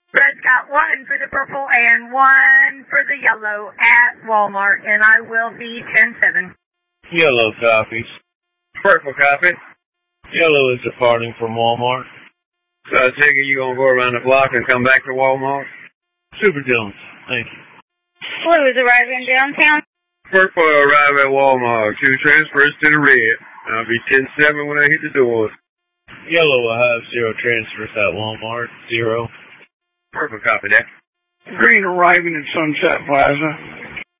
Red's got 1 for the purple and 1 for the yellow at Walmart, and I will be 10-7. Yellow copies. Purple copy. Yellow is departing from Walmart. So I take it you're going to go around the block and come back to Walmart? Super Jones, thank you. Blue is arriving downtown. Purple arrive at Walmart. 2 transfers to the red. I'll be 10-7 when I hit the doors. Yellow will have 0 transfers at Walmart. 0. Purple copy that. Green arriving at Sunset Plaza.